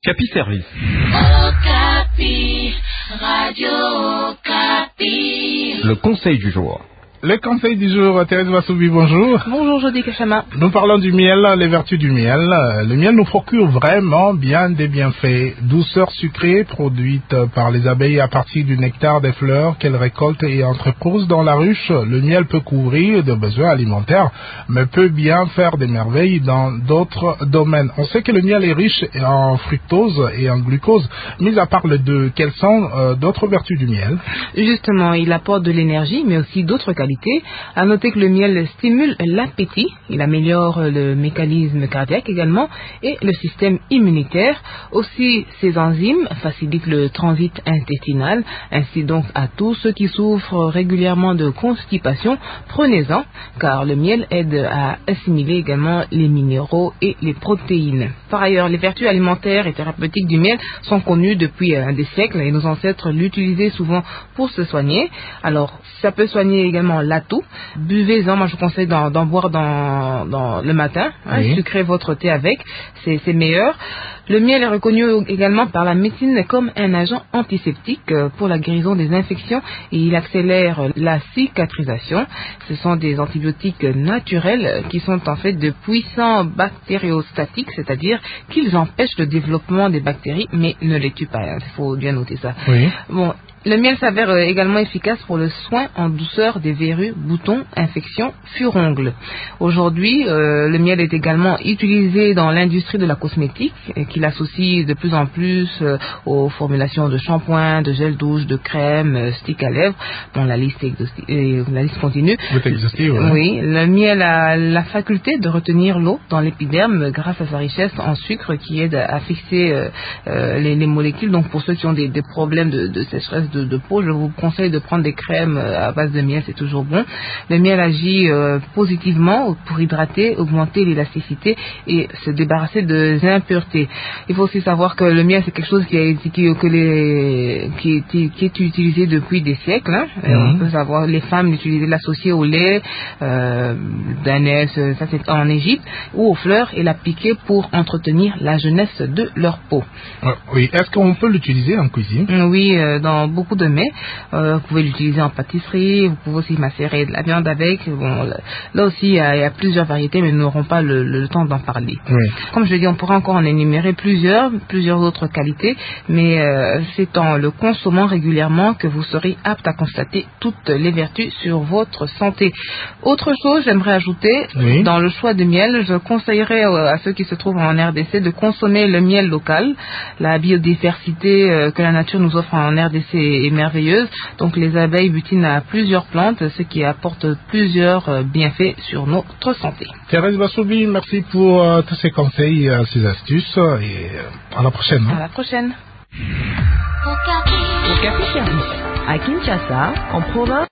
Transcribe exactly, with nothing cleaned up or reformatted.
Capi Service. Okapi, Radio Okapi. Le conseil du jour. Le conseil du jour, Thérèse Vassoubi, bonjour. Bonjour Jody Kachama. Nous parlons du miel, les vertus du miel. Le miel nous procure vraiment bien des bienfaits. Douceur sucrée produite par les abeilles à partir du nectar des fleurs qu'elles récoltent et entreposent dans la ruche. Le miel peut couvrir des besoins alimentaires, mais peut bien faire des merveilles dans d'autres domaines. On sait que le miel est riche en fructose et en glucose. Mis à part les deux, quelles sont euh, d'autres vertus du miel? Justement, il apporte de l'énergie, mais aussi d'autres qualités. À noter que le miel stimule l'appétit, il améliore le mécanisme cardiaque également et le système immunitaire. Aussi, ces enzymes facilitent le transit intestinal. Ainsi donc, à tous ceux qui souffrent régulièrement de constipation, prenez-en, car le miel aide à assimiler également les minéraux et les protéines. Par ailleurs, les vertus alimentaires et thérapeutiques du miel sont connues depuis euh, des siècles et nos ancêtres l'utilisaient souvent pour se soigner. Alors, ça peut soigner également la toux. Buvez-en, moi je vous conseille d'en, d'en boire dans, dans le matin, hein, oui. Sucrez votre thé avec, c'est, c'est meilleur. Le miel est reconnu également par la médecine comme un agent antiseptique pour la guérison des infections et il accélère la cicatrisation. Ce sont des antibiotiques naturels qui sont en fait de puissants bactériostatiques, c'est-à-dire qu'ils empêchent le développement des bactéries mais ne les tuent pas. Il faut bien noter ça. Oui. Bon, le miel s'avère également efficace pour le soin en douceur des verrues, boutons, infections, furoncles. Aujourd'hui, euh, le miel est également utilisé dans l'industrie de la cosmétique, et qui l'associe de plus en plus euh, aux formulations de shampoing, de gel douche, de crème, euh, stick à lèvres. Bon, la liste, exhausti- euh, la liste continue. Vous exhaustive, ouais. Oui, le miel a la faculté de retenir l'eau dans l'épiderme grâce à sa richesse en sucre qui aide à, à fixer euh, euh, les, les molécules. Donc, pour ceux qui ont des, des problèmes de, de sécheresse De, de peau, je vous conseille de prendre des crèmes à base de miel, c'est toujours bon. Le miel agit euh, positivement pour hydrater, augmenter l'élasticité et se débarrasser de impuretés. Il faut aussi savoir que le miel c'est quelque chose qui, a, qui, que les, qui, qui, qui est utilisé depuis des siècles. Hein. Mm-hmm. On peut savoir les femmes l'utilisaient, l'associer au lait euh, d'ânesse, ça c'est en Égypte, ou aux fleurs et l'appliquer pour entretenir la jeunesse de leur peau. Oui, est-ce qu'on peut l'utiliser en cuisine? Oui, euh, dans beaucoup de mets. Euh, vous pouvez l'utiliser en pâtisserie, vous pouvez aussi macérer de la viande avec. Bon, là aussi, il y, a, il y a plusieurs variétés, mais nous n'aurons pas le, le temps d'en parler. Oui. Comme je l'ai dit, on pourra encore en énumérer plusieurs, plusieurs autres qualités, mais euh, c'est en le consommant régulièrement que vous serez apte à constater toutes les vertus sur votre santé. Autre chose, j'aimerais ajouter, oui. Dans le choix de miel, je conseillerais à ceux qui se trouvent en R D C de consommer le miel local. La biodiversité euh, que la nature nous offre en R D C est merveilleuse. Donc les abeilles butinent à plusieurs plantes, ce qui apporte plusieurs euh, bienfaits sur notre santé. Thérèse Vassoubi, merci pour euh, tous ces conseils, euh, ces astuces et euh, à la prochaine. À la prochaine. Okapi. Okapi Service à Kinshasa, en province.